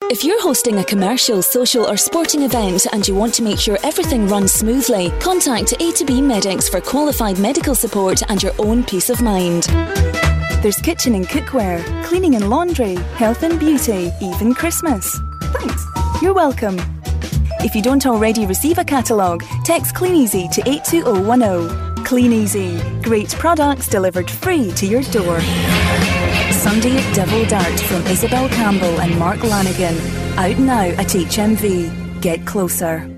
If you're hosting a commercial, social or sporting event and you want to make sure everything runs smoothly, contact A2B Medics for qualified medical support and your own peace of mind. There's kitchen and cookware, cleaning and laundry, health and beauty, even Christmas. Thanks. You're welcome. If you don't already receive a catalogue, text Clean Easy to 82010. Clean Easy. Great products delivered free to your door. Sunday at Devil Dart from Isabel Campbell and Mark Lanigan. Out now at HMV. Get closer.